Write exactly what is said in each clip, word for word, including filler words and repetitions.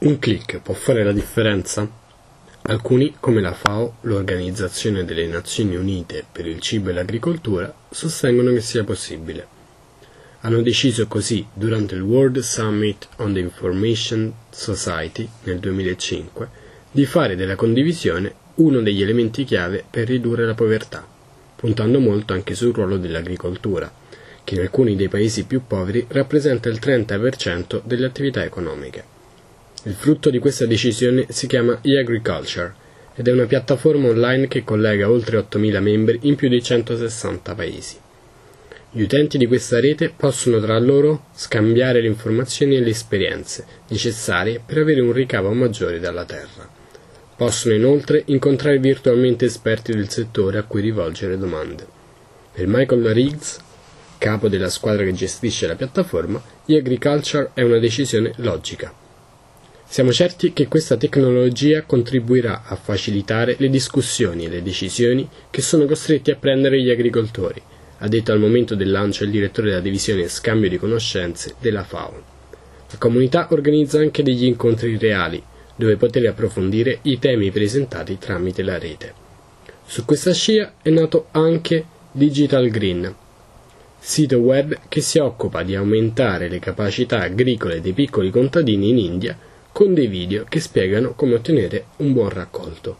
Un click può fare la differenza? Alcuni, come la FAO, l'Organizzazione delle Nazioni Unite per il cibo e l'agricoltura, sostengono che sia possibile. Hanno deciso così, durante il World Summit on the Information Society nel duemilacinque, di fare della condivisione uno degli elementi chiave per ridurre la povertà, puntando molto anche sul ruolo dell'agricoltura, che in alcuni dei paesi più poveri rappresenta il trenta per cento delle attività economiche. Il frutto di questa decisione si chiama e-Agriculture ed è una piattaforma online che collega oltre ottomila membri in più di centosessanta paesi. Gli utenti di questa rete possono tra loro scambiare le informazioni e le esperienze necessarie per avere un ricavo maggiore dalla terra. Possono inoltre incontrare virtualmente esperti del settore a cui rivolgere domande. Per Michael Riggs, capo della squadra che gestisce la piattaforma, e-Agriculture è una decisione logica. Siamo certi che questa tecnologia contribuirà a facilitare le discussioni e le decisioni che sono costretti a prendere gli agricoltori, ha detto al momento del lancio il direttore della divisione Scambio di Conoscenze della FAO. La comunità organizza anche degli incontri reali, dove poter approfondire i temi presentati tramite la rete. Su questa scia è nato anche Digital Green, sito web che si occupa di aumentare le capacità agricole dei piccoli contadini in India con dei video che spiegano come ottenere un buon raccolto.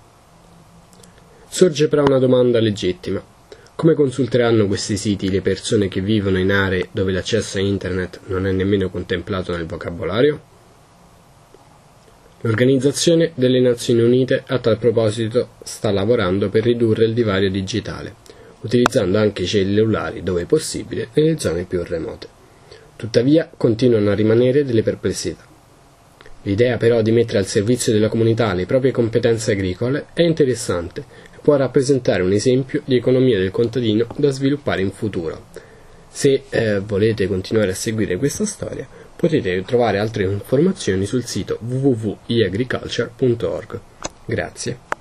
Sorge però una domanda legittima. Come consulteranno questi siti le persone che vivono in aree dove l'accesso a internet non è nemmeno contemplato nel vocabolario? L'Organizzazione delle Nazioni Unite a tal proposito sta lavorando per ridurre il divario digitale, utilizzando anche i cellulari dove è possibile nelle zone più remote. Tuttavia continuano a rimanere delle perplessità. L'idea però di mettere al servizio della comunità le proprie competenze agricole è interessante e può rappresentare un esempio di economia del contadino da sviluppare in futuro. Se eh, volete continuare a seguire questa storia, potete trovare altre informazioni sul sito w w w punto e agriculture punto org. Grazie.